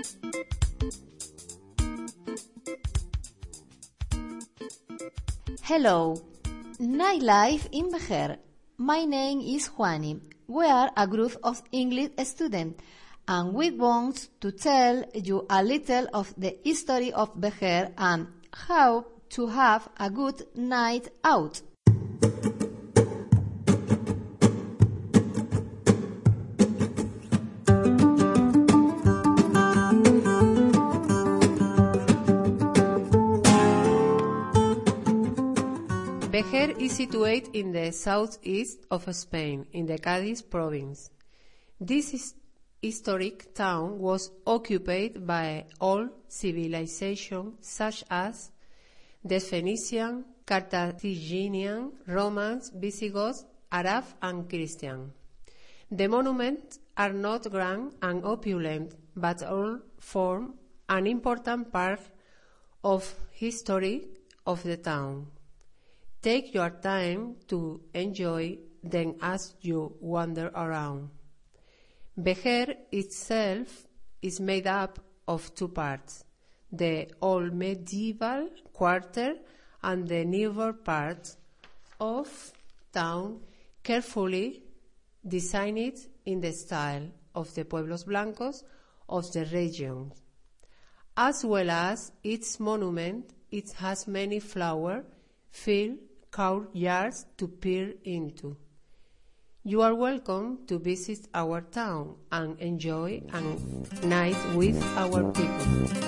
Hello, Nightlife in Vejer. My name is Juani. We are a group of English students, and we want to tell you a little of the history of Vejer and how to have a good night out. Vejer is situated in the southeast of Spain, in the Cádiz province. This historic town was occupied by old civilizations such as the Phoenician, Carthaginian, Romans, Visigoths, Arab, and Christian. The monuments are not grand and opulent, but all form an important part of history of the town. Take your time to enjoy them as you wander around. Vejer itself is made up of two parts, the old medieval quarter and the newer part of town, carefully designed in the style of the pueblos blancos of the region. As well as its monument, it has many flower-filled courtyards to peer into. You are welcome to visit our town and enjoy a night with our people.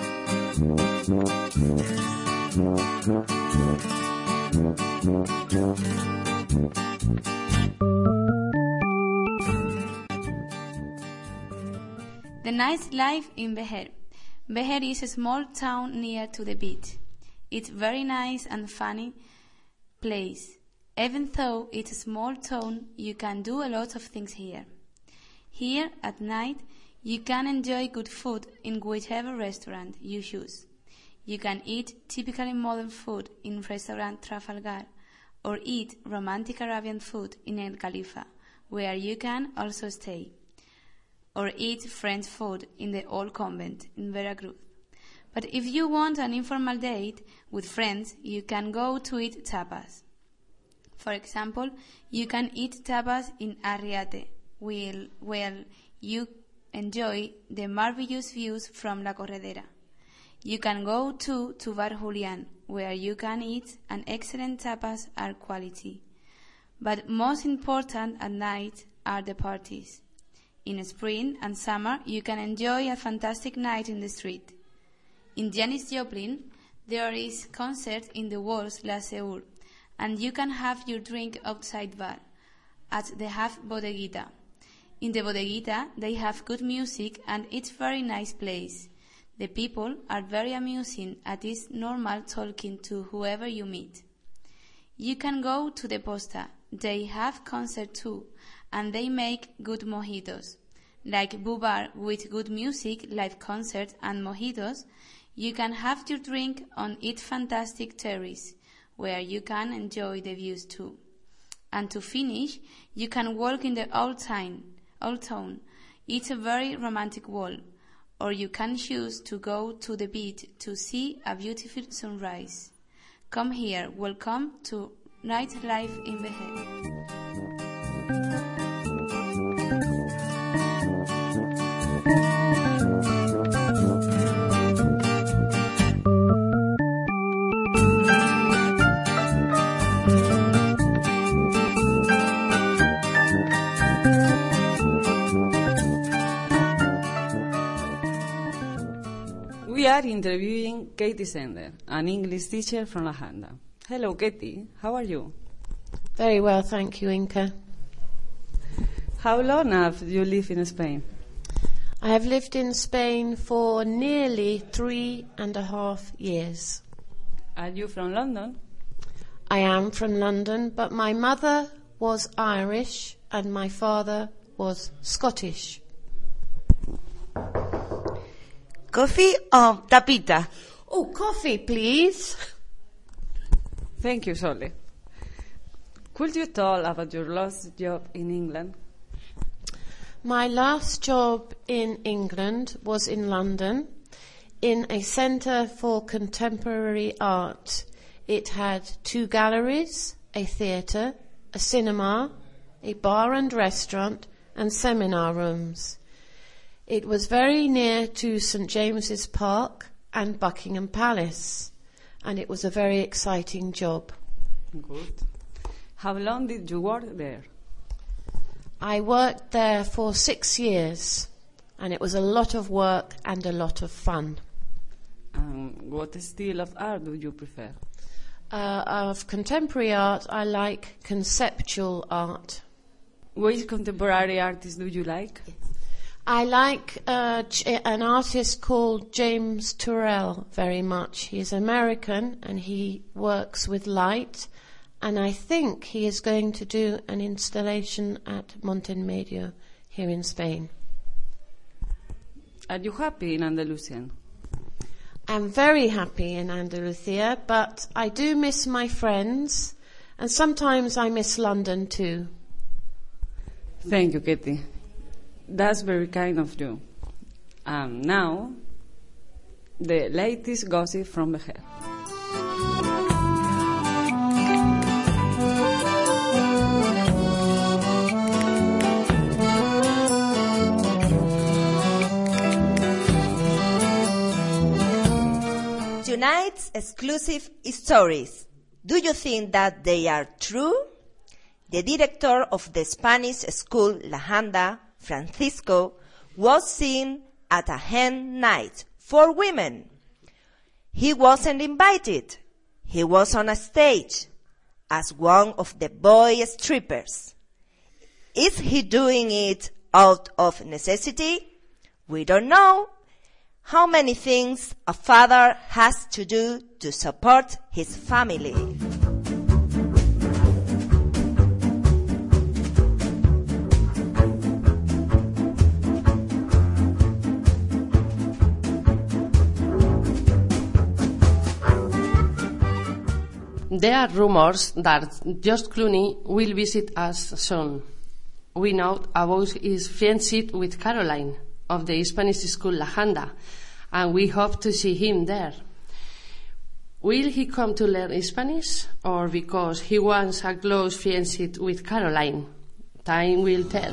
The nightlife in Vejer. Vejer is a small town near to the beach. It's very nice and funny place. Even though it's a small town, you can do a lot of things here. Here, at night, you can enjoy good food in whichever restaurant you choose. You can eat typically modern food in restaurant Trafalgar, or eat romantic Arabian food in El Khalifa, where you can also stay. Or eat French food in the old convent in Veracruz. But if you want an informal date with friends, you can go to eat tapas. For example, you can eat tapas in Arriate, where you enjoy the marvelous views from La Corredera. You can go to Bar Julián, where you can eat an excellent tapas are quality. But most important at night are the parties. In spring and summer, you can enjoy a fantastic night in the street. In Janis Joplin, there is concert in the Walls La Seur, and you can have your drink outside bar, at the Half Bodeguita. In the Bodeguita, they have good music and it's very nice place. The people are very amusing and it's normal talking to whoever you meet. You can go to the Posta. They have concert too, and they make good mojitos. Like Boo Bar with good music, live concert and mojitos, you can have your drink on its fantastic terrace, where you can enjoy the views too. And to finish, you can walk in the old town. It's a very romantic walk. Or you can choose to go to the beach to see a beautiful sunrise. Come here. Welcome to Nightlife in Vejer. We are interviewing Katie Sender, an English teacher from La Janda. Hello, Katie. How are you? Very well, thank you, Inka. How long have you lived in Spain? I have lived in Spain for nearly 3.5 years. Are you from London? I am from London, but my mother was Irish and my father was Scottish. Coffee or tapita? Oh, coffee, please. Thank you, Solly. Could you tell about your last job in England? My last job in England was in London, in a centre for contemporary art. It had 2 galleries, a theatre, a cinema, a bar and restaurant, and seminar rooms. It was very near to St. James's Park and Buckingham Palace, and it was a very exciting job. Good. How long did you work there? I worked there for 6 years, and it was a lot of work and a lot of fun. What style of art do you prefer? Of contemporary art, I like conceptual art. Which contemporary artist do you like? I like an artist called James Turrell very much. He is American and he works with light, and I think he is going to do an installation at Montemedio here in Spain. Are you happy in Andalusian? I'm very happy in Andalusia, but I do miss my friends, and sometimes I miss London too. Thank you, Katie. That's very kind of you. Now, the latest gossip from Vejer. Tonight's exclusive stories. Do you think that they are true? The director of the Spanish school La Janda, Francisco, was seen at a hen night for women. He wasn't invited. He was on a stage as one of the boy strippers. Is he doing it out of necessity? We don't know. How many things a father has to do to support his family. There are rumors that George Clooney will visit us soon. We know about his friendship with Caroline of the Spanish school La Janda, and we hope to see him there. Will he come to learn Spanish, or because he wants a close friendship with Caroline? Time will tell.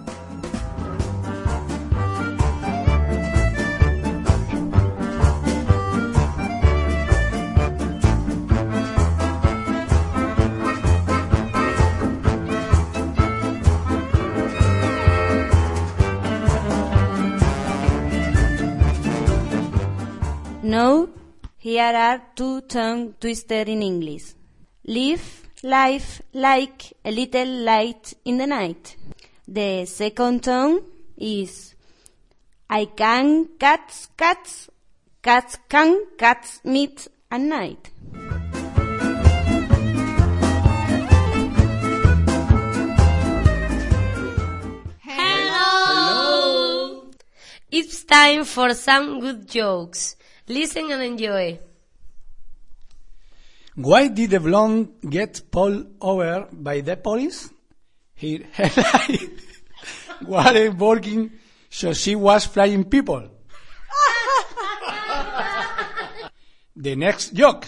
Now, here are 2 tongue twisters in English. Live life like a little light in the night. The second tongue is I can catch cats, cats can catch meat at night. Hello! It's time for some good jokes. Listen and enjoy. Why did the blonde get pulled over by the police? Her headlight wasn't working, so she was flying people. The next joke.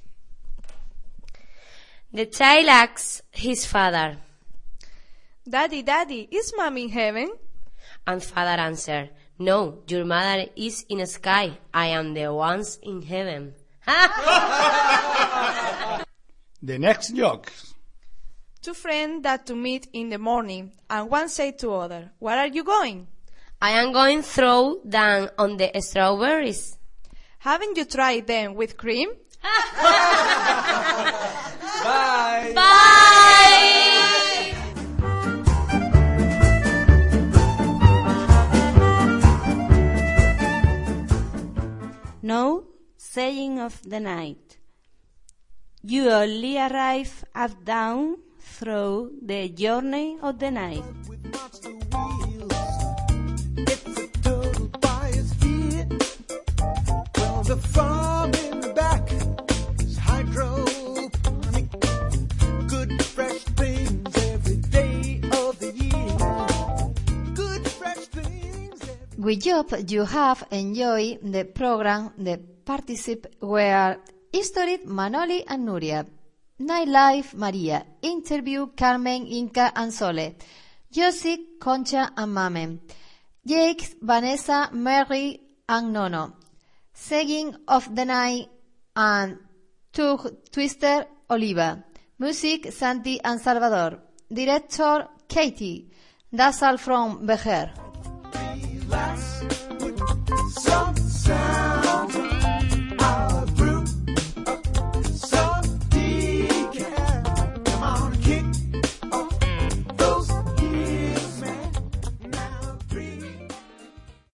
The child asks his father, Daddy, Daddy, is Mommy in heaven? and father answered, No, your mother is in the sky. I am the ones in heaven. The next joke. 2 friends that to meet in the morning, and one said to other, Where are you going? I am going throw down on the strawberries. Haven't you tried them with cream? Bye. Bye! Now, saying of the night. You only arrive at dawn through the journey of the night. The farm in the back is hydroponic. Good fresh things every day of the year. Good We hope you have enjoyed the program, the particip where History Manoli and Nuria, Nightlife Maria, Interview Carmen, Inca and Sole, Josie, Concha and Mame, Jake, Vanessa, Mary and Nono, Singing of the Night and Twister, Oliva, Music, Santi and Salvador, Director, Katie. That's all from Vejer. Some